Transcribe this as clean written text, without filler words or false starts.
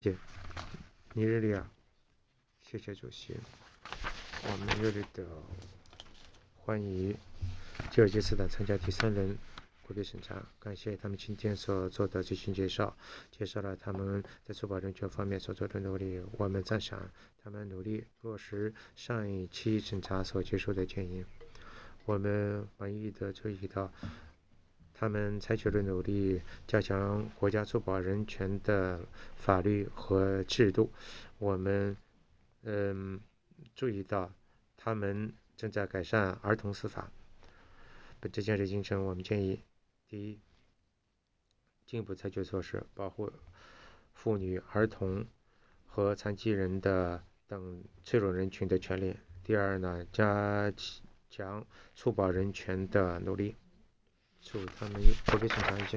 谢尼日利亚，谢谢主席。我们热烈的欢迎吉尔吉斯坦参加第3轮国别审查，感谢他们今天所做的这些介绍，介绍了他们在促保人权方面所做的努力。我们赞赏他们努力落实上一期审查所接受的建议。我们满意的注意到，他们采取了努力加强国家促保人权的法律和制度。我们注意到他们正在改善儿童司法。本次建设进程，我们建议：第一，进一步采取措施保护妇女、儿童和残疾人等脆弱人群的权利；第二呢，加强促保人权的努力。祝他们国别审查一切